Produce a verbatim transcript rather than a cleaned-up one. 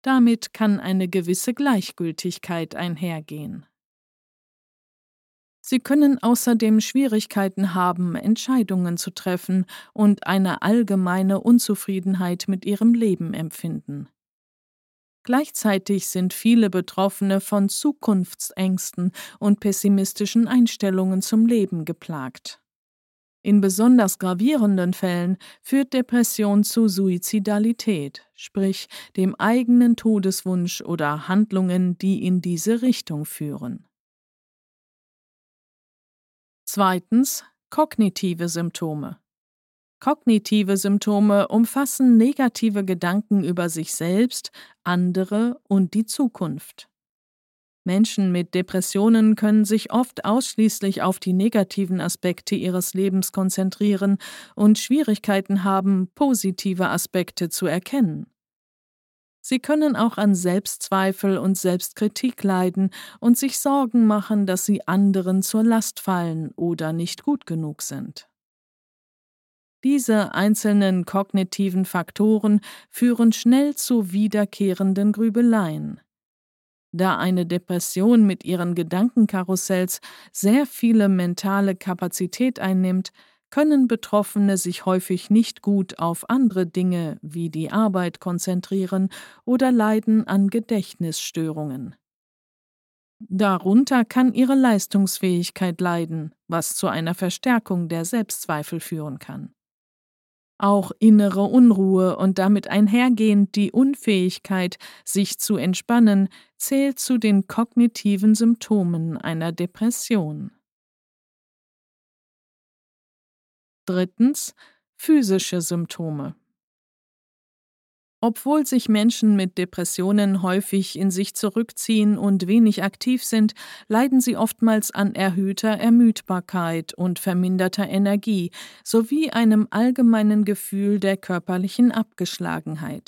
Damit kann eine gewisse Gleichgültigkeit einhergehen. Sie können außerdem Schwierigkeiten haben, Entscheidungen zu treffen und eine allgemeine Unzufriedenheit mit ihrem Leben empfinden. Gleichzeitig sind viele Betroffene von Zukunftsängsten und pessimistischen Einstellungen zum Leben geplagt. In besonders gravierenden Fällen führt Depression zu Suizidalität, sprich dem eigenen Todeswunsch oder Handlungen, die in diese Richtung führen. Zweitens, kognitive Symptome. Kognitive Symptome umfassen negative Gedanken über sich selbst, andere und die Zukunft. Menschen mit Depressionen können sich oft ausschließlich auf die negativen Aspekte ihres Lebens konzentrieren und Schwierigkeiten haben, positive Aspekte zu erkennen. Sie können auch an Selbstzweifel und Selbstkritik leiden und sich Sorgen machen, dass sie anderen zur Last fallen oder nicht gut genug sind. Diese einzelnen kognitiven Faktoren führen schnell zu wiederkehrenden Grübeleien. Da eine Depression mit ihren Gedankenkarussells sehr viele mentale Kapazität einnimmt, können Betroffene sich häufig nicht gut auf andere Dinge wie die Arbeit konzentrieren oder leiden an Gedächtnisstörungen. Darunter kann ihre Leistungsfähigkeit leiden, was zu einer Verstärkung der Selbstzweifel führen kann. Auch innere Unruhe und damit einhergehend die Unfähigkeit, sich zu entspannen, zählt zu den kognitiven Symptomen einer Depression. Drittens, physische Symptome. Obwohl sich Menschen mit Depressionen häufig in sich zurückziehen und wenig aktiv sind, leiden sie oftmals an erhöhter Ermüdbarkeit und verminderter Energie sowie einem allgemeinen Gefühl der körperlichen Abgeschlagenheit.